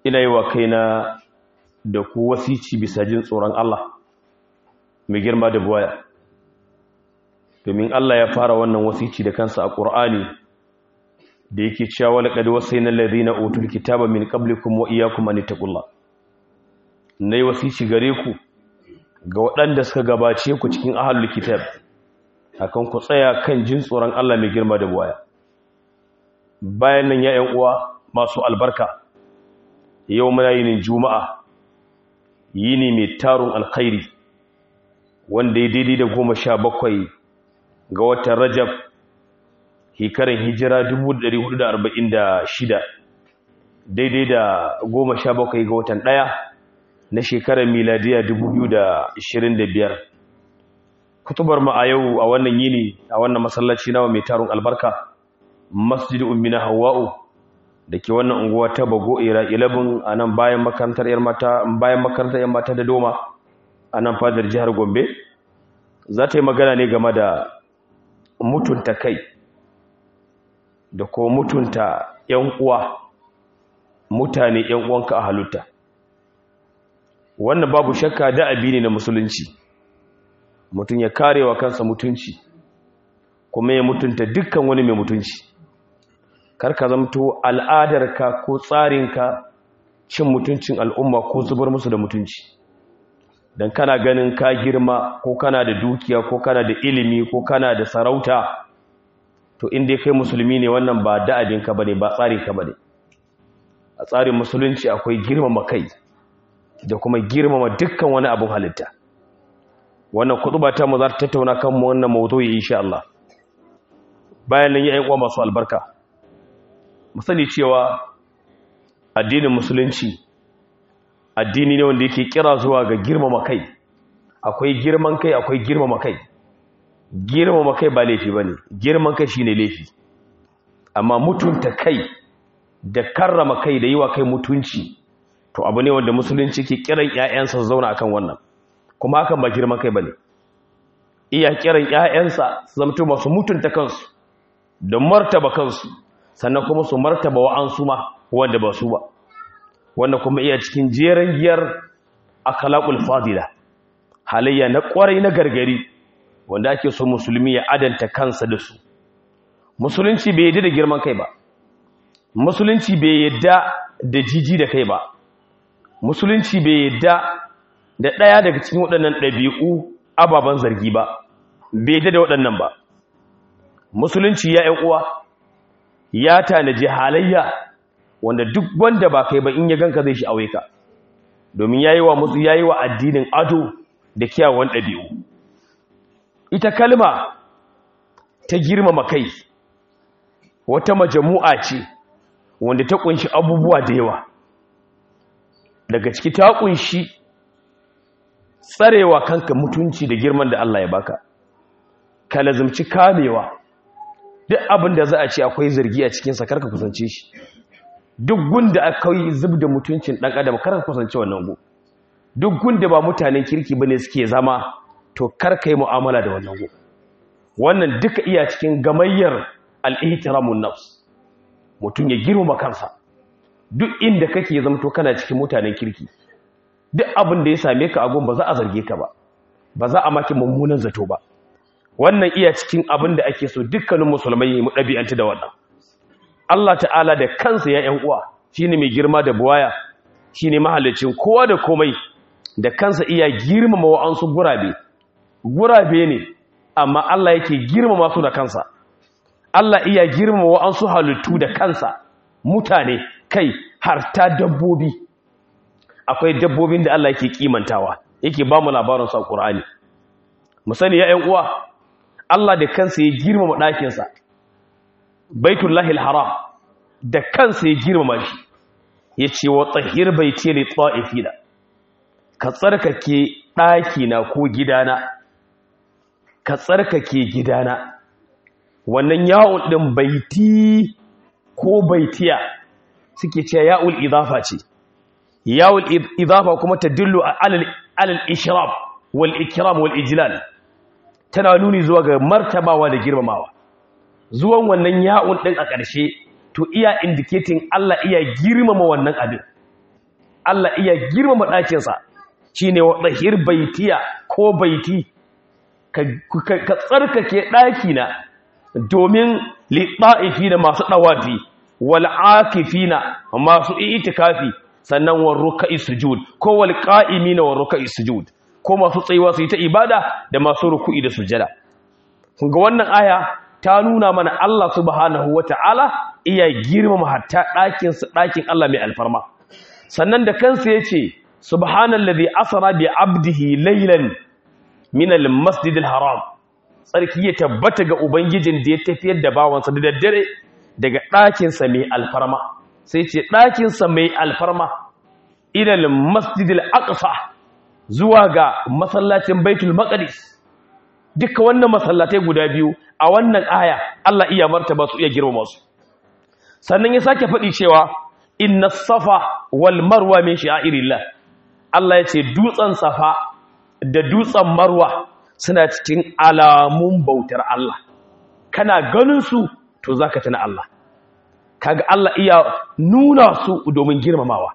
ina yi wa kaina da ku wasici bisa jin tsoron Allah mai girma da buwaya, domin Allah ya fara wannan wasici da kansa a ƙur'ani da yake cewa laqad wasayna alladhina utul kitaba min qablikum wa iyyakum an taqullah. Nayi wasici gare ku ga waɗanda suka gabace ku cikin ahlul kitab akan ku tsaya kan jin tsoron Allah mai girma da buwaya. Bayan nan ya ƴan uwa masu albarka, yau muna yinin juma'a, yini mai tarun alkhairi wanda ya daidai da 17 ga watan Rajab hikarin hijira 1446 daidai da 17 ga watan 1 na shekarar miladiya 2025. kutubar mu a yau a wannan yini a wannan masallaci nawa mai tarun albarka, masjidu ummina hawa'u da ke wannan unguwa ta Bago Era 11 a nan bayan makarantar yan mata da Doma a nan fadar jihar Gombe, za ta yi magana ne game da mutunta kai da ko mutunta yan uwa, mutane yan uwanka a halitta. Wannan babu shakka da abi ne na musulunci, mutum ya karewa kansa mutunci kuma ya mutunta dukkan wani mai mutunci. Karka zamto al'adarka ko tsarinka cin mutuncin al'umma ko zubar musu da mutunci, don kana ganin ka girma ko kana da dukiya ko kana da ilimi ko kana da sarauta, to inda kai musulmi ne wannan ba da'abinka bane, ba tsarinka bane. A tsarin musulunci akwai girmama kai da kuma girmama dukkan wani abun halitta. Wannan kutuba ta mu za ta tattauna kan wannan mawdu'i insha Allah. Bayan nan ya uwa masu albarka, musali cewa addinin musulunci addini ne wanda yake kira zuwa ga girmama kai. Akwai girman kai, akwai girmama kai. Girmama kai ba laifi bane, girman kai shine laifi. Amma mutunta kai da karrama kai da yiwa kai mutunci, to abu ne wanda musulunci ke kiran ƴaƴansa su zauna akan wannan. Kuma hakan ba girman kai bane. Iya kiran ƴaƴansa su zamto masu mutunta kansu da martaba kansu, sannan kuma su martaba wa'ansu ma wanda ba su ba. Wannan kuma iya cikin jeren giyar akhlaqul fadila, halayya na kwarai na gargari wanda ake so musulmi ya adanta kansa da su. Musulunci bai yadda da girman kai ba, musulunci bai yadda da jiji da kai ba, musulunci bai yadda da ɗaya daga cikin waɗannan ɗabi'u ababen zargi ba, bai yadda da waɗannan ba. Musulunci ya ƴan uwa ya tanaji halayya wanda duk wanda ba kai ba in ya ganka zai sha'awe ka, domin yayi wa addinin ado da kiyawan ɗabi'u. Ita kalma ta girmama kai wata majamu'a ce wanda ta kunshi abubuwa da yawa. Daga ciki ta kunshi tsarewa kanka mutunci da girman da Allah ya baka, ka lazumci kamewa. Duk abin da za a ce akwai zargi a cikinsa karka kusance shi. Duk gunda akwai zub da mutuncin ɗan adam karka kusance wannan gu. Duk gunda ba mutanen kirki bane suke zama, to karka yi mu'amala da wannan gu. Wannan duka iya cikin gamayyar al-ihtiramun nafs. Mutum ya girmama kansa. Duk inda kake zamto kana cikin mutanen kirki, duk abin da ya same ka a gun ba za a zarge ka ba, ba za a maki mummunan zato ba. Wannan iya cikin abin da ake so dukkanin musulmai mu ɗabi'anta da wannan. Allah ta'ala da kansa ya ƴan uwa shine mai girma da buwaya, shine mahallicin kowa da komai, da kansa iya girmama wa'ansu gurabe ne, amma Allah yake girmama su da kansa. Allah iya girmama wa'ansu halittu da kansa, mutane, kai har ta dabbobi. Akwai dabbobin da Allah yake kimantawa, yake ba mu labarin sa Qur'ani. Mu sani ya ƴan uwa, Allah da kansa ya girmama ɗakinsa, Baitullahil Haram, da kansa ya girmama shi. Ya ce wa tsahir baiti li ta'ifina, ka tsarkake ɗakina ko gidana, ka tsarkake gidana. Wannan ya'ul ɗin baiti ko baitiya suke ce ya'ul idafa ce. Ya'ul idafa kuma ta dillu alal ishraf wal ikram wal ijlal, tana nuni zuwa ga martabawa da girmamawa. Zuwan wannan ya'un ɗin a ƙarshe to iya indicating Allah iya girmama wannan abin. Allah iya girmama ɗakinsa shine wa dahir baitiya ko baiti ka tsarkake ɗakina domin liɗa'ifina masu ɗawafi wal akifina masu itikafi sannan wa ruka'i sujud ko wal qa'imina wa ruka'i sujud ko masu tsayuwa su yi ta ibada da masu ruku'i da sujada. Ga wannan aya ta nuna mana Allah subhanahu wata'ala iya girmama hatta ɗakin Allah mai alfarma. Sannan da kansa yace subhanallazi asra bi abdihi laylan min al-masjidil haram. Tsarki ya tabbata ga ubangijin da ya tafiyar da bawansa da daddare daga ɗakinsa mai alfarma. Sai ce ɗakinsa mai alfarma ila al-masjidil aqsa zuwa ga masallacin Baitul Maqdis. Duka wannan masallatai guda biyu a wannan aya Allah iya martaba su iya girmama su. Sannan ya sake faɗi cewa inna safa wal marwa min sha'irillah. Allah ya ce dutsen safa da dutsen marwa suna cikin alamun bautar Allah. Kana ganin su to zaka tuna Allah. Kaga Allah iya nuna su domin girmamawa.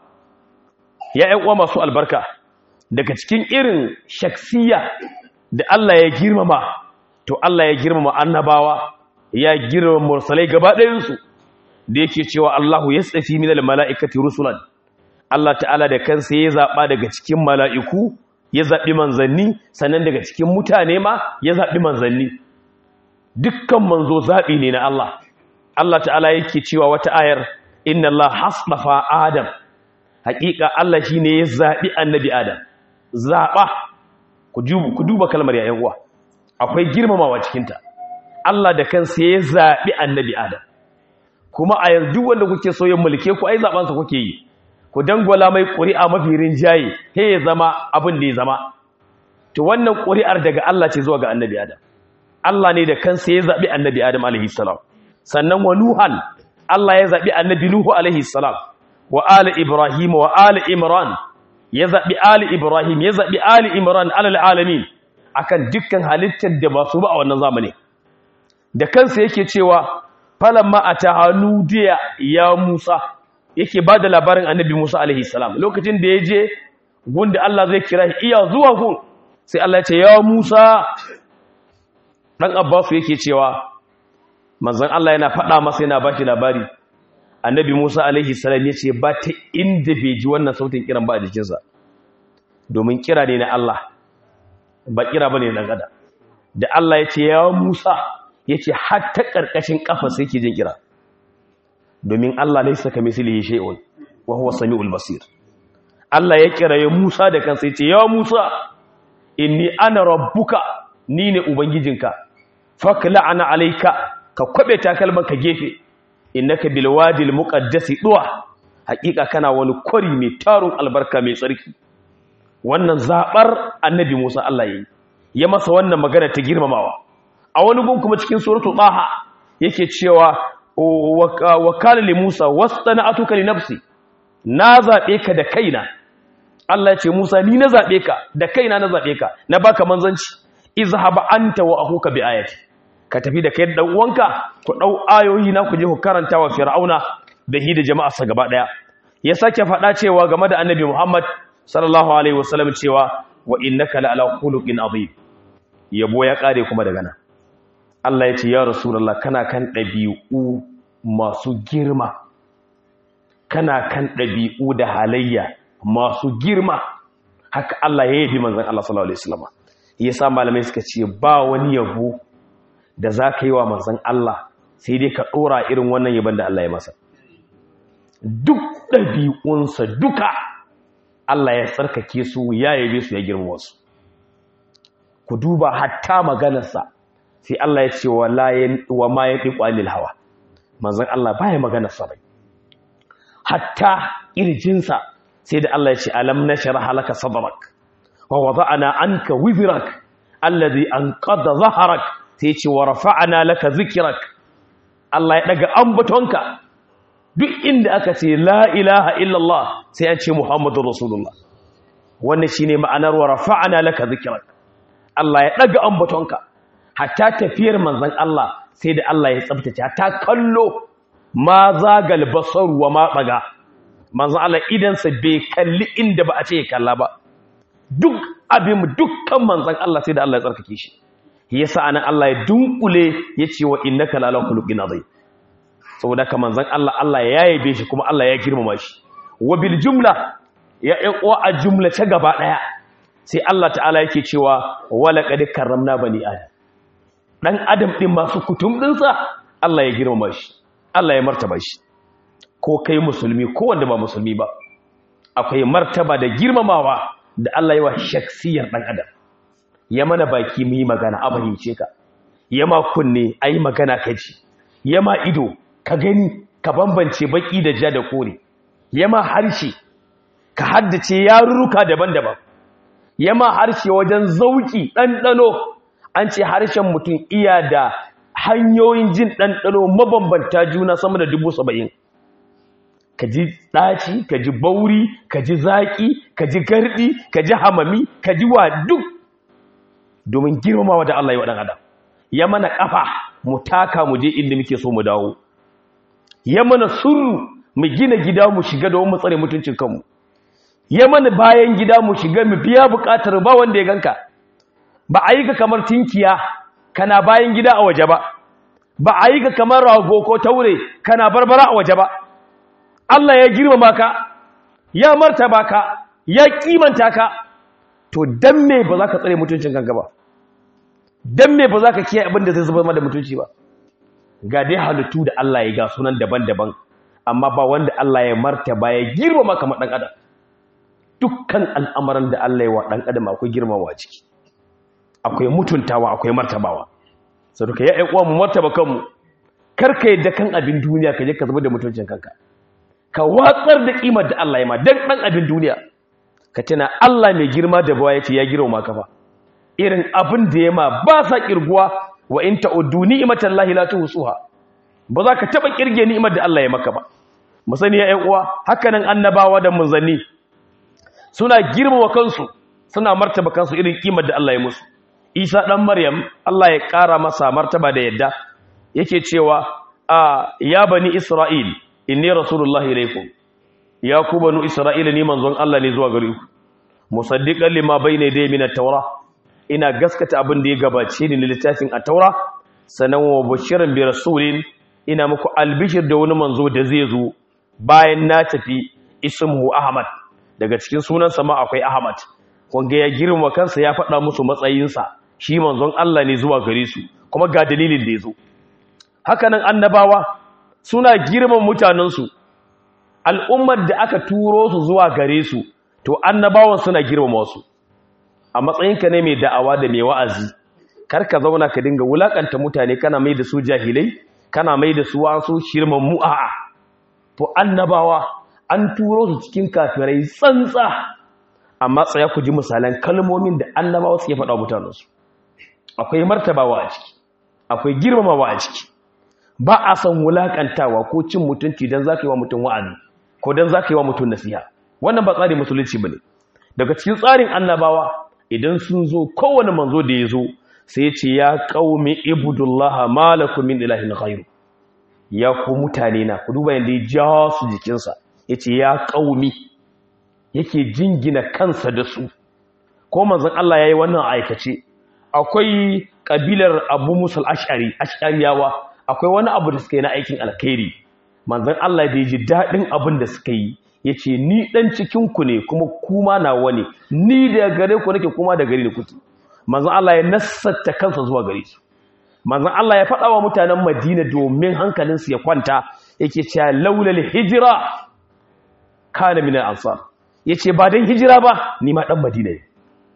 Ya ƴan uwa masu albarka, daga cikin irin shaksiya da Allah ya girmama, to Allah ya girmama annabawa, ya girmama mursalai gaba ɗayansu, da yake cewa Allahu yastafi minal mala'ikati rusulan. Allah ta'ala da kansa ya zaɓa daga cikin mala'iku, ya zaɓi manzanni, sannan daga cikin mutane ma ya zaɓi manzanni. Dukkan manzo zaɓi ne na Allah. Allah ta'ala yake cewa wata ayar, inna Allah hasdafa Adam. Hakika Allah shine ya zaɓi annabi Adam. Zaɓa, ku duba kalmar ya uwa, akwai girmamawa cikinta. Allah da kansa ya zaɓi annabi Adam. Kuma a yanzu wanda kuke so yin mulke ku ai zaɓansa kuke yi. Ku dangwala mai ƙuri'a mafi rinjaye, he ya zama abin da ya zama. To wannan ƙuri'ar daga Allah ce zuwa ga annabi Adam. Allah ne da kansa ya zaɓi annabi Adam alaihi salam. Sannan wa Nuhan, Allah ya zaɓi annabi Nuhu alaihi salam. Wa ali Ibrahim wa ali Imran, ya zaɓi ali Ibrahim, ya zaɓi ali Imran alal alamin, akan dukkan halittar da ba su ba a wannan zamani. Da kansa yake cewa falamma atahanu diya ya Musa, yake ba da labarin annabi Musa alaihi salam. Lokacin da ya je gunda Allah zai kira shi iya zuwa gun, sai Allah ya ce ya Musa. Dan Abbas yake cewa manzon Allah yana faɗa masa, yana ba shi labari. Annabi Musa alaihi salam ya ce ba ta inda bai ji wannan sautin kiran ba a jikinsa, domin kira ne na Allah, ba kira ba ne na gada. Da Allah ya ce ya Musa, ya ce hatta ƙarƙashin ƙafa sai ke jin kira, domin Allah laisa kamithlihi shay'un wa huwa samiul basir. Allah ya kira ya Musa da kansa, ya ce ya Musa inni ana rabbuka, ni ne ubangijinka, fakla'ana alayka, ka kwabe takalman ka gefe, innaka bil wadi al muqaddasi duwa, hakika kana wani kwari mai tarun albarka mai tsarki. Wannan zabar annabi Musa Allah yayi, ya masa wannan magana ta girmamawa. A wani gun kuma cikin suratul Taha yake cewa wa qala li Musa wastana'atuka li nafsi, na zabe ka da kaina. Allah ya ce Musa ni na zabe ka da kaina, na zabe ka, na baka manzanci. Izhab anta wa akhuka bi ayati, ka tafi da kai da uwanka ku dau ayoyi na ku je ku karanta wa fir'auna da hi da jama'arsa gaba daya. Ya sake faɗa cewa game da annabi Muhammad sallallahu alaihi wasallam cewa wa innaka la ala khuluqin azim. Yabo ya kare kuma daga nan. Allah ya ce ya rasulullah kana kan dabi'u masu girma, kana kan dabi'u da halayya masu girma. Haka Allah ya yabi manzon Allah sallallahu alaihi wasallam. Yasa malamai suka ce ba wani yabo da za ka yi wa manzan Allah sai dai ka ɗora irin wannan yaban da Allah ya masa. Duk ɗabi'unsa duka Allah ya tsarkake su, ya yabe su, ya girma su. Ku duba hatta maganarsa sai Allah ya ce wa ma ya ɗiƙo anil hawa, manzan Allah ba ya maganarsa bai. Hatta ƙirjinsa sai da Allah ya ce alam nashra laka sadrak wa wada'na anka wizrak alladhi anqadha dhahrak, sai ce wa rafa'ana laka zikrak. Allah ya daga ambatonka, duk inda aka ce la ilaha illallah sai an ce muhammadur rasulullah. Wannan shine ma'anar wa rafa'ana laka zikrak. Allah ya daga ambatonka. Hatta tafiyar manzon Allah sai da Allah ya tsabtace, hatta kallo ma zagal basar wa ma baga. manzon Allah idansa bai kalli inda ba a ce ya kalla ba duk abin dukkan manzon Allah sai da Allah ya tsarkake shi yasa anan Allah ya dunkule yace wa innaka la khuluqin azim saboda ka manzon Allah ya yabe shi kuma Allah ya girmama shi wa bil jumla ya uwa a jumla ta gaba daya sai Allah ta'ala yake cewa wala qad karramna bani adam dan adam din masu kutum dinsa Allah ya girmama shi Allah ya martaba shi ko kai musulmi ko wanda ba musulmi ba akwai martaba da girmamawa da Allah ya wa shaksiyar dan adam ya mana baki mu yi magana a fahimce ka ya ma kunne ayi magana ka ji ya ma ido ka gani ka bambance baki da ja da kore ya ma harshe ka haddace yarurruka daban-daban ya ma harshe wajen zauki ɗanɗano an ce harshen mutum iya da hanyoyin jin ɗanɗano mabambanta juna sama da 70,000 ka ji ɗaci ka ji bauri ka ji zaƙi ka ji garɗi ka ji hamami ka ji wa duk domin girmamawa da Allah ya waɗan adam ya mana ƙafa mu taka mu je inda muke so mu dawo ya mana surru mu gina gida mu shiga da mu tsare mutuncin kanmu ya mana bayan gida mu shiga mu biya buƙatar ba wanda ya ganka ba a yi ka kamar tinkiya kana bayan gida a waje ba ba a yi ka kamar rago ko taure kana barbara a waje ba Allah ya girmama ka ya martaba ka ya kimanta ka to dan me ba za ka tsare mutuncin kanka ba dan me ba za ka kiyaye abin da zai zubar da mutunci ba ga dai halittu da Allah ya ga sunan daban-daban amma ba wanda Allah ya martaba ya girmama kamar dan adam dukkan al'amuran da Allah ya wa dan adam akwai girmamawa ciki akwai mutuntawa akwai martabawa saboda ya uwa mu martaba kanmu karka yadda kan abin duniya ka je ka zubar da mutuncin kanka ka watsar da kimar da Allah ya ma dan abin duniya ka tana Allah mai girma da bawa yace ya girma ka fa irin abin da ya ma ba sa kirguwa wa in ta'uddu ni'matallahi la tuhsuha ba za ka taba kirge ni'imar da Allah ya maka ba mu sani ya uwa haka nan annabawa da munzanni suna girmama kansu suna martaba kansu irin kimar da Allah ya musu Isa dan Maryam Allah ya kara masa martaba da yadda yake cewa ya bani Isra'il inni rasulullahi ilaykum ya ku banu Isra'ila ni manzon Allah ne zuwa gare ku musaddiqan lima bayna yaday min at-taura ina gaskata abin da ya gabace ni littafin at-taura sanan wa bashiran bi rasulin ina muku albishir da wani manzo da zai zo bayan na tafi ismuhu Ahmad daga cikin sunansa ma akwai Ahmad wanda ya girma kansa ya faɗa musu matsayinsa shi manzon Allah ne zuwa gare su kuma ga dalilin da yazo hakanan annabawa suna girman mutanensu al'ummar da aka turo su zuwa gare su to annabawan suna girmama su a matsayinka ne mai da'awa da mai wa'azi kar ka zauna ka dinga wulakanta mutane kana mai da su jahilai kana mai da su wasu shirman mu'a'a to annabawa an turo su cikin kafirai tsantsa amma tsaya ku ji misalan kalmomin da annabawa suke faɗa mutanensu akwai martabawa a ciki akwai girmamawa a ciki ba a san wulakantawa ko cin mutunci dan zaka yi wa mutum wa'azi ko dan zaka yi wa mutum nasiha wannan ba tsarin musulunci bane daga cikin tsarin annabawa idan sun zo kowane manzo da ya zo sai ya ce ya qaumi ibudullaha malakum min ilahin ghairu ya ku mutane na ku duba yanda ya ja su jikinsa yace ya qaumi yake jingina kansa da su ko manzon Allah yayi wannan aikace akwai kabilar Abu Musa al-Ash'ari ash'ariyawa akwai wani abu da suka yi na aikin alkhairi manzon Allah da ji dadin abin da suka yi yace ni dan cikin ku ne kuma kuma nawa ne ni da gare ku nake kuma da gare ni kuke manzon Allah ya nassata kansa zuwa gare su manzon Allah ya faɗa wa mutanen Madina domin hankalinsu ya kwanta yake cewa laulal hijra kana min al-ansar yace ba dan hijira ba ni ma dan Madina ne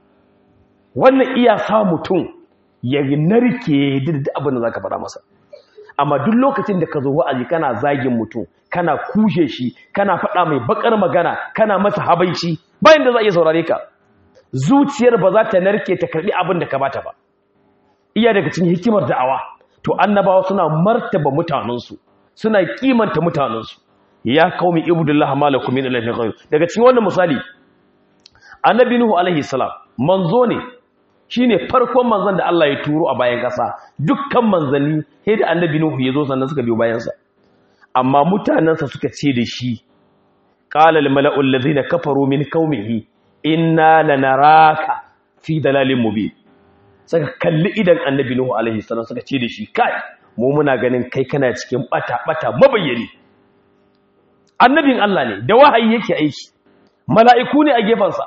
wannan iya sa mutum ya narke da abin da zaka faɗa masa amma duk lokacin da ka zo wa'azi kana zagin mutum kana kushe shi kana faɗa mai bakar magana kana masa habaici bayan da za a iya saurare ka zuciyar ba za ta narke ta karbi abin da ka bata ba iya daga cikin hikimar da'awa to annabawa suna martaba mutanensu suna kimanta mutanensu ya qaumi ibudullah malakum min ilahin ghayr daga cikin wannan misali annabi nuhu alaihi salam manzo ne shine farkon manzon da Allah ya turo a bayan kasa dukkan manzanni sai da annabi nuhu ya zo sannan suka biyo bayan sa amma mutanansa suka ce da shi qala al mala'u alladhina kafaru min qaumihi inna lanaraka fi dalalin mubin. Saka kalli idan annabi nuhu alaihi salam suka ce da shi kai mu muna ganin kai kana cikin bata mabayyani. Annabin Allah ne da wahayi yake aiki, mala'iku ne a gefansa,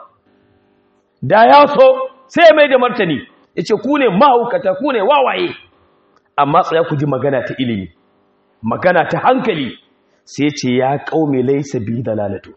da ya so sai mai da martani ya ce ku ne mahaukata, ku ne wawaye, amma tsaya ku ji magana ta ilimi, magana ta hankali, sai ce ya ƙaume laisa bi dalalatu,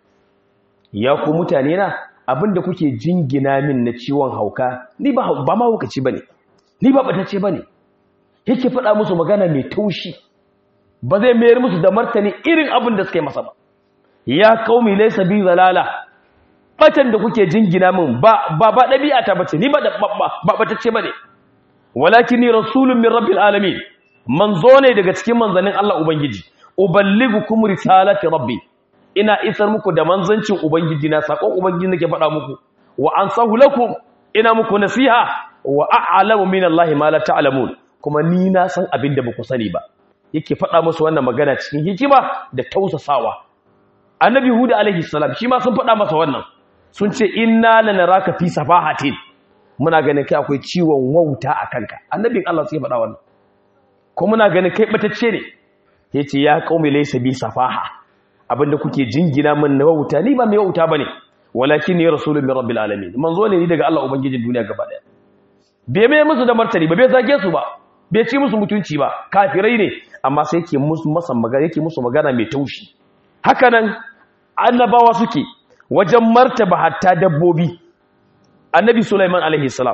ya ku mutane na abinda kuke jingina min na ciwon hauka ni ba mahaukaci bane, ni ba batacce bane. Yake faɗa musu magana mai taushi, ba zai mayar musu da martani irin abin da suka yi masa ba. Ya qaumi laysa bi zalala, batan da kuke jingina min ba dabi'a ta bace, ni ba batacce bane, walakin ni rasulun min rabbil alamin, manzo ne daga cikin manzanin Allah ubangiji, uballigukum risalati rabbi, ina isar muku da manzancin ubangiji na, sakon ubangiji nake faɗa muku, wa ansahu lakum, ina muku nasiha, wa a'lamu min Allah ma la ta'lamun, kuma ni na san abin da baku sani ba. Yake faɗa musu wannan magana cikin hikima da tausasawa. Annabi Hud alaihi salam shi ma sun faɗa masa wannan, sun ce inna lanaraka fi safahatin, muna ganin kai akwai ciwon wauta a kanka. Annabin Allah sai faɗa wannan, ko muna ganin kai batacce ne. Yace ya qaumi laysa bi safaha, abinda kuke jingina min na wauta ni ba mai wauta bane, walakin ni rasulun min rabbil alamin, manzo ne ni daga Allah ubangijin duniya gaba daya. Bai mai musu da martani ba, bai zage su ba, bai ci musu mutunci ba, kafirai ne, amma sai yake musu magana mai taushi. Haka nan annabawa suke wajen martaba hatta dabbobi. Annabi Sulaiman alaihi salam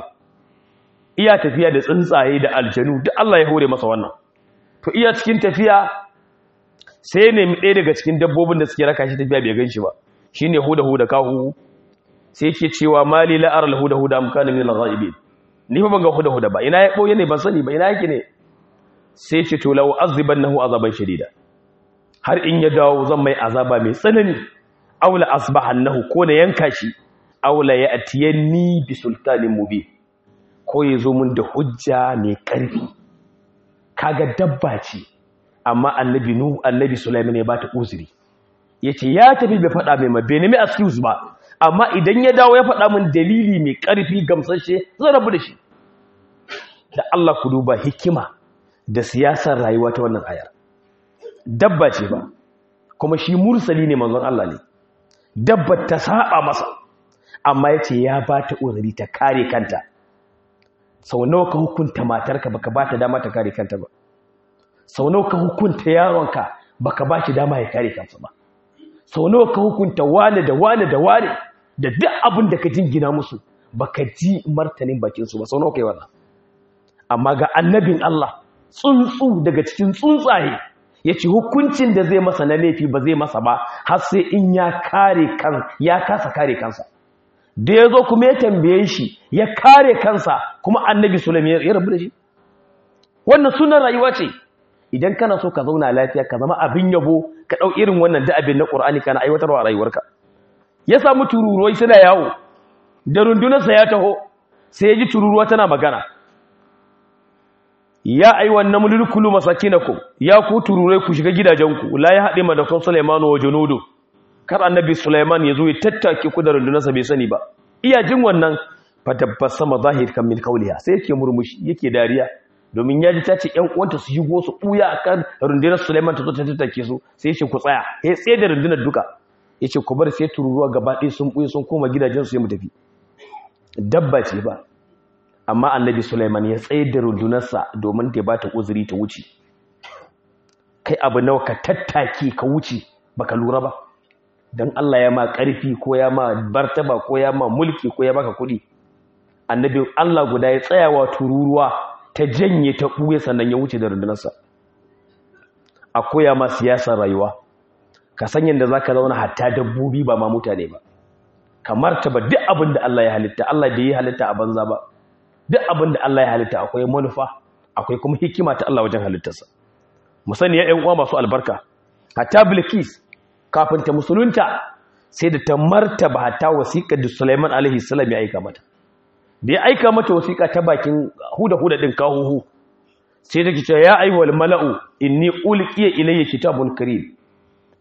iya tafiya da tsuntsaye da aljanu, duk Allah ya hore masa wannan. To iya cikin tafiya sai ne ɗaya daga cikin dabbobin da suke raka shi tafiya bai ganshi ba, shine huda kahu. Sai yake cewa mali la ara huda amkana min al-ghaibin, ni fa ban ga huda ba, ina ya boye ne ban sani ba, ina yake ne. Sai ce to law azibannahu azaban shadida, har in ya dawo zan mai azaba mai tsanani, aula asbahannahu, ko na yanka shi, aula ya atiyanni bi sultanin mubin, ko ya zo mun da hujja mai karfi. Kaga dabba ce, amma annabi Sulaiman ya bata uzuri, yace ya tafi bai faɗa mai bai nemi excuse ba, amma idan ya dawo ya faɗa min dalili mai karfi gamsashe zan rabu da shi. Da Allah ku duba hikima da siyasar rayuwa ta wannan ayar. Dabba ce ba, kuma shi mursali ne, manzon Allah ne, dabba ta saba masa, amma yace ya bata uzuri ta kare kanta. Sau nawa ka hukunta matarka baka bata dama ta kare kanta ba, sau nawa ka hukunta yaronka baka ba shi dama ya kare kansa ba, sau nawa ka hukunta wane da duk abin da ka jingina musu baka ji martanin bakin su ba, sau nawa kai wannan. Amma ga annabin Allah, tsuntsu daga cikin tsuntsaye, yace hukuncin da zai masa na laifi ba zai masa ba har sai in ya kasa kare kansa. Da yazo kuma ya tambaye shi ya kare kansa, kuma annabi Sulaiman ya rabu da shi. Wannan sunan rayuwa ce. Idan kana so ka zauna lafiya, ka zama abin yabo, ka dau irin wannan da abin na Qur'ani kana aiwatarwa a rayuwarka. Ya samu tururuwai suna yawo, da rundunarsa ya taho, sai ya ji tururuwa tana magana. Ya ayyuhan namlu dukulu masakinakum, ya ku tururai ku shiga gidajenku, la ya haɗe madakon Sulaimanu wa junudu, kar annabi Sulaiman ya zo ya tattake ku da rundunarsa bai sani ba. Iya jin wannan fatabbasama zahir kan min kauliha, sai yake murmushi yake dariya, domin ya ji ta ce ƴan uwanta su shigo su ɓuya akan rundunar Sulaiman ta zo ta tattake su, sai ya ce ku tsaya, ya tsaye da rundunar duka, ya ce ku bar sai tururuwa gaba ɗaya sun ɓuya sun koma gidajensu sai mu tafi. Dabba ce ba, amma annabi Sulaiman ya tsaye da rundunarsa domin ta ba ta uzuri ta wuce. Kai abu nawa ka tattaki ka wuce baka lura ba, don Allah ya ma ƙarfi ko ya ma bartaba ko ya ma mulki ko ya baka kuɗi. Annabi Allah guda ya tsayawa tururuwa ta janye ta ɓuye sannan ya wuce da rundunarsa. A koya ma siyasar rayuwa, ka san yadda za ka zauna hatta dabbobi ba ma mutane ba, kamar ta ba duk abin da Allah ya halitta. Allah bai yi halitta a banza ba, duk abin da Allah ya halitta akwai manufa, akwai kuma hikima ta Allah wajen halittarsa. Mu sani ya ƴan uwa masu albarka, hatta Bilkis kafin ta musulunta sai da ta martaba hatta wasiƙar da Sulaiman alaihi salam ya aika mata. Da ya aika mata wasiƙa ta bakin huda din kahuhu, sai take cewa ya ayyuhal mala'u inni ulqiya ilayya kitabun karim,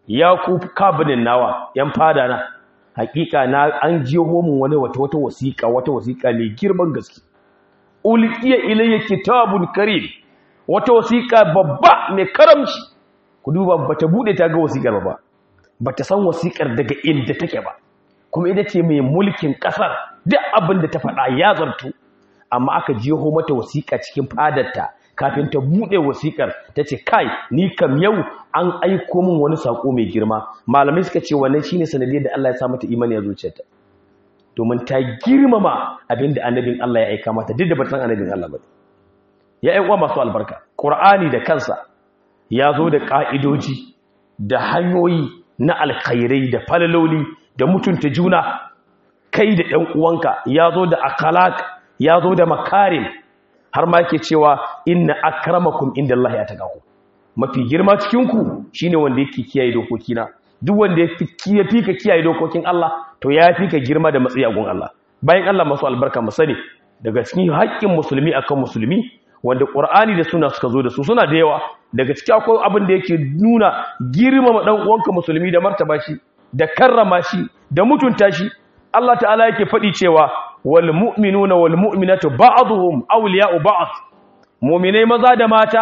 ya ku kabinin nawa yan fada na hakika na an jiho mun wani wata wasiƙa mai girman gaske ulqiya ilayya kitabun karim wata wasiƙa babba mai karamci ku duba bata bude ta ga wasiƙar ba bata san wasiƙar daga inda take ba kuma ita ce mai mulkin ƙasar duk abin da ta faɗa ya zartu amma aka jiho mata wasiƙa cikin fadarta kafin ta bude wasiƙar tace kai ni kam yau an aiko min wani sako mai girma malamai suka ce wannan shine sanadiyar da Allah ya sa mata imani a zuciyarta domin ta girmama abinda annabin Allah ya aika mata duk da batan annabin Allah ba ya aika masu albarka Qur'ani da kansa ya zo da ka'idoji da hanyoyi na alkhairai da falaloli da mutunta juna kai da ɗan uwanka ya zo da akhlaq ya zo da makarim har ma yake cewa inna akramakum indallahi ataqakum mafi girma cikin ku shine wanda yake kiyaye dokokina duk wanda ya fi ka kiyaye dokokin Allah to ya fi ka girma da matsayi a gun Allah bayan Allah masu albarka mu sani daga cikin haƙƙin musulmi akan musulmi wanda Qur'ani da Sunna suka zo da su suna da yawa daga cikin akwai abin da yake nuna girmama dan uwanka musulmi da martaba shi da karrama shi da mutunta shi Allah ta'ala yake faɗi cewa wal mu'minuna wal mu'minatu ba'dhum awliya'u ba'd mu'minai maza da mata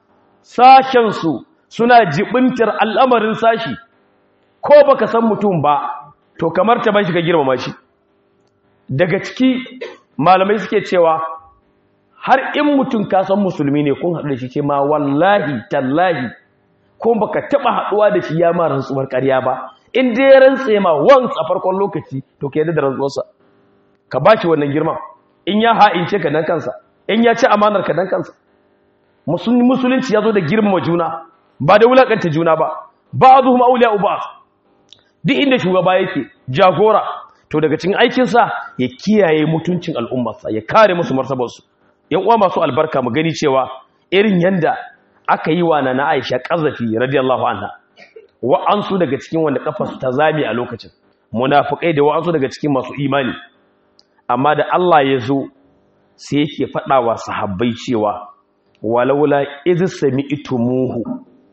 sashen su suna jibintar al'amarin sashi ko baka san mutum ba to kamar ta ban shi ka girmama shi daga ciki malamai suke cewa har in mutum ka san musulmi ne kun haɗu da shi ce ma wallahi tallahi ko baka taba haɗuwa da shi ya ma rantsuwar ƙarya ba in dai ya rantse ma once a farkon lokaci to ka yadda da rantsuwarsa ka ba shi wannan girman in ya ha'ince ka dan kansa in ya ci amanar ka dan kansa musulunci ya zo da girmama juna ba da wulakanta juna ba ba'dhum awliya'u ba'd duk inda shugaba yake jagora to daga cikin aikinsa ya kiyaye mutuncin al'ummarsa ya kare musu martabarsu yan uwa masu albarka mu gani cewa irin yanda aka yi wa nana Aisha qazafi radiyallahu anha wa'ansu daga cikin wanda kafarsu ta zame a lokacin munafikai da wa'ansu daga cikin masu imani amma da Allah ya zo sai yake faɗa wa sahabbai cewa walaula idh sami'tumuhu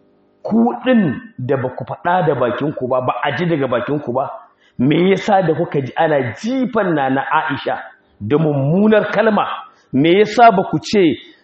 ku din da baku faɗa da bakinku ba a ji daga bakinku ba me yasa da kuka ji ana jifan nana Aisha da mummunar kalma me yasa baku ce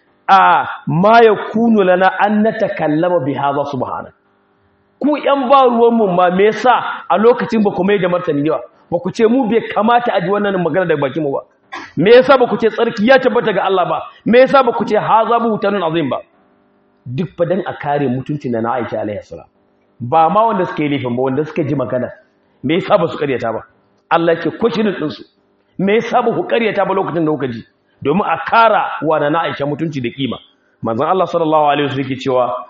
a ma yakunu lana an natakallama bi hadha subhana ku yan ba ruwan mu ma me yasa a lokacin baku mai da martani ba baku ce mu bai kamata a ji wannan magana daga bakin mu ba me yasa baku ce tsarki ya tabbata ga Allah ba me yasa baku ce hadha buhtanun azim ba duk fadan a kare mutuncin nana Aisha alaiha salam ba ma wanda suka yi laifin ba wanda suka ji magana me yasa ba su karyata ba Allah yake kwashinin din su me yasa ba ku karyata ba lokacin da kuka ji domin a kara wa na Aisha mutunci da kima manzon Allah sallallahu alaihi wasallam yake cewa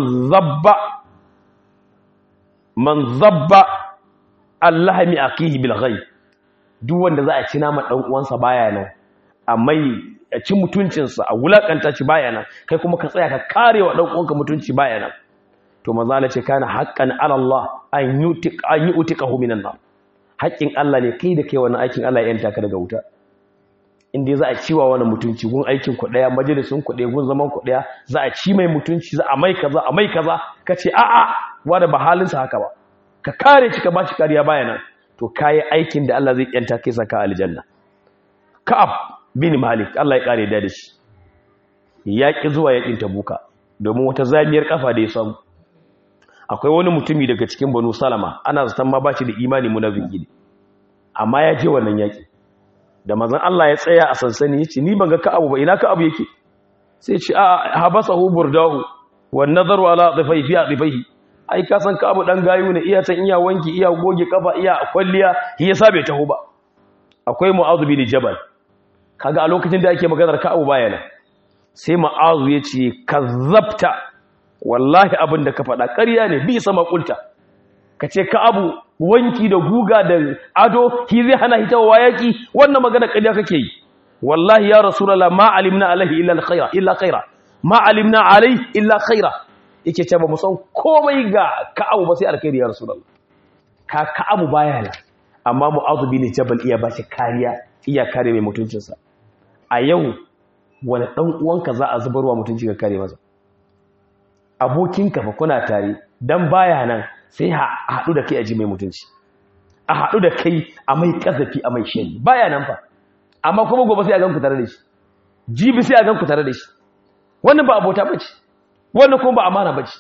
man zabba allahmi aqihi bil ghaib duk wanda za a ci nama dan uwansa baya nan amma ya ci mutuncin sa a wulakanta shi baya nan kai kuma ka tsaya ka kare wa dan uwanka mutunci baya nan to manzo Allah ce kana haqqan ala Allah an yu'tiqahu minan nar haƙƙin Allah ne kai da kai wannan aikin Allah ya yanta ka daga wuta inda za a ciwa wani mutunci gun aikin ku daya majalisun ku daya gun zaman ku daya za a ci mai mutunci za a mai kaza kace a'a wanda ba halin sa haka ba ka kare shi ka bashi kariya bayanan to kai aikin da Allah zai yanta kai saka aljanna Ka'ab bin Malik Allah ya kare da shi ya ki zuwa yakin Tabuka domin wata zamiyar kafa da ya samu akwai wani mutumi daga cikin Banu Salama ana zaton ma bashi da imani munafiki ne amma ya je wannan yaki da manzon Allah ya tsaya a sansani yace ni ban ga Ka'abu ba ina Ka'abu yake sai ce a habasahu burdahu wan nazaru ala dhifai fi dhifai ai ka san Ka'abu dan gayu ne iya tan iya wanki iya goge kafa iya kwalliya shi yasa bai taho ba akwai Mu'adh bin Jabal kaga a lokacin da ake maganar Ka'abu bayana sai Mu'adh yace kazzabta wallahi abin da ka faɗa ƙarya ne bi sama kulta kace Ka'abu wanki da guga da ado shi zai hana hitawa yaki wannan magana ƙarya kake yi wallahi ya rasulullah ma alimna alaihi illa khaira ma alimna alaihi illa khaira yake ce ba mu san komai ga Ka'abu ba sai alkhairi ya rasulullah Ka'abu baya la amma Mu'adh bin Jabal iya bashi kariya iya kare mai mutuncinsa a yau wani dan uwanka za a zubarwa mutunci ga kare masa abokinka fa kuna tare dan baya nan sai a haɗu da kai a ji mai mutunci, a haɗu da kai a mai ƙazafi a mai shari baya nan fa, amma kuma gobe sai a gan ku tare da shi, jibi sai a gan ku tare da shi. Wannan ba abota bace, wannan kuma ba amana bace.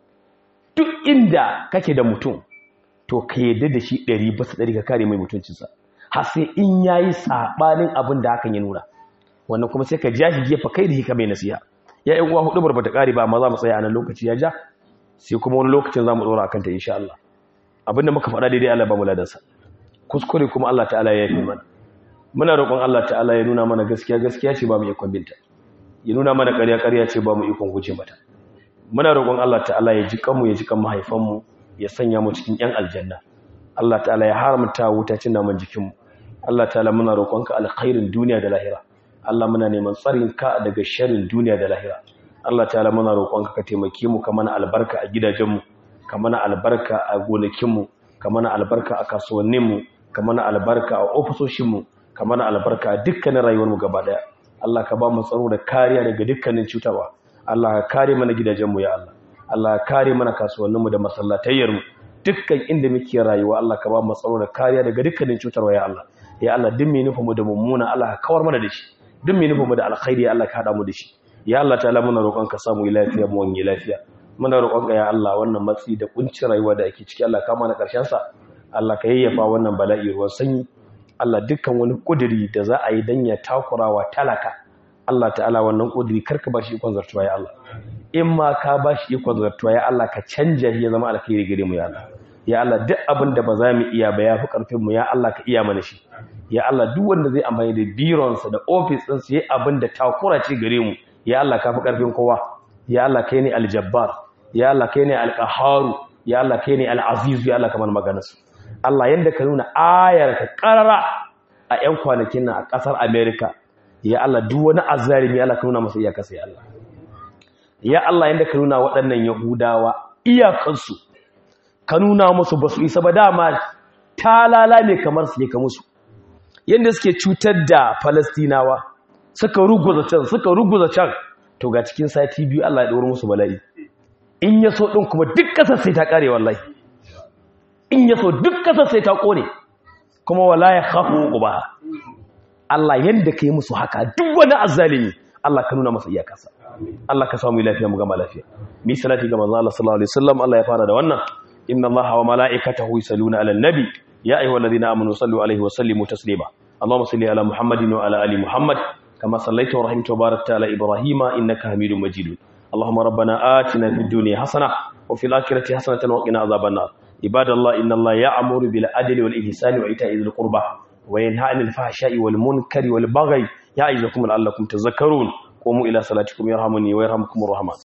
Duk inda kake da mutum to ka yadda da shi 100% ka kare mai mutuncinsa, har sai in yayi sabanin abin da hakan ya nuna. Wannan kuma sai ka ja shi gefa kai da shi ka mai nasiha. Ya ƴan uwa hudu barbata kare ba, amma za mu tsaya a nan, lokaci ya ja, sai kuma wani lokacin za mu dora akan ta insha Allah. Abinda muka faɗa daidai Allah ba mu ladansa, kuskure kuma Allah ta'ala ya yi mana. Muna roƙon Allah ta'ala ya nuna mana gaskiya gaskiya ce ba mu ikon binta, ya nuna mana ƙarya ƙarya ce ba mu ikon guje mata. Muna roƙon Allah ta'ala ya ji kanmu, ya ji kan mahaifanmu, ya sanya mu cikin ƴan aljanna. Allah ta'ala ya haramta wuta cin naman jikinmu. Allah ta'ala muna roƙonka alkhairin duniya da lahira. Allah muna neman tsarin ka daga sharrin duniya da lahira. Allah ta'ala muna roƙonka ka taimake mu, ka mana albarka a gidajenmu, ka mana albarka a gonakinmu, ka mana albarka a kasuwanninmu, ka mana albarka a ofisoshinmu, ka mana albarka a dukkanin rayuwarmu gaba daya. Allah ka ba mu tsaro da kariya daga dukkanin cutarwa. Allah ka kare mana gidajenmu ya Allah. Allah ka kare mana kasuwanninmu da masallatayyarmu. Dukkan inda muke rayuwa Allah ka ba mu tsaro da kariya daga dukkanin cutarwa ya Allah. Ya Allah duk mai nufin mu da mummuna Allah ka kawar mana da shi. Duk mai nufin mu da alkhairi Allah ka hada mu da shi. Ya Allah ta'ala muna roƙon ka samu lafiya mu wani lafiya. Muna roƙon ka ya Allah wannan matsi da kuncin rayuwa da ake ciki Allah ka mana karshen sa. Allah ka yayyafa wannan bala'i ruwan sanyi. Allah dukkan wani kudiri da za a yi dan ya takurawa talaka, Allah ta'ala wannan kudiri karka ba shi ikon zartuwa ya Allah. In ma ka ba shi ikon zartuwa ya Allah ka canja shi ya zama alkhairi gare mu ya Allah. Ya Allah duk abin da ba za mu iya ba ya fi karfin mu ya Allah ka iya mana shi. Ya Allah duk wanda zai amfani da bironsa da ofis ɗinsa yayi abin da takura ce gare mu, ya Allah ka fi karfin kowa. Ya Allah kai ne aljabbar, ya Allah kai ne alqahharu, ya Allah kai ne alaziz, ya Allah ka mana maganar su. Allah yanda ka nuna ayar ka karara a ƴan kwanakin nan a ƙasar America, ya Allah duk wani azzalimi Allah ka nuna masa iyakarsa ya Allah. Ya Allah yanda ka nuna waɗannan Yahudawa iyakansu, ka nuna musu basu isa ba, dama talala ne kamar su ne ka musu. Yanda suke cutar da Falastinawa, suka ruguza can, to ga cikin sati biyu Allah ya ɗaura musu bala'i. In ya so ɗin kuma duk ƙasar sai ta ƙare wallahi. In ya so duk ƙasar sai ta ƙone, kuma wala ya khafu uqba. Allah yanda kai musu haka duk wani azzalimi Allah ka nuna masa iyakarsa. Allah ka samu lafiya mu gama lafiya. Mi salati ga manzo Allah sallallahu alaihi wasallam. Allah ya fara da wannan: inna Allaha wa mala'ikatahu yusalluna 'alan nabi ya ayyuhalladhina amanu sallu 'alaihi wa sallimu taslima. Allahumma salli 'ala Muhammadin wa 'ala ali Muhammad kama sallaita wa rahimta wa barakta 'ala Ibrahima innaka Hamidum Majid. Allahumma rabbana atina fid dunya hasanah wa fil akhirati hasanatan wa qina adhaban nar. Ibadallah, inna Allah ya'muru bil adli wal ihsani wa ita'i dhil qurba wa yanha 'anil fahsha'i wal munkari wal baghi ya'izukum la'allakum tadhakkarun. Qumu ila salatikum yarhamuni wa yarhamkumur rahman.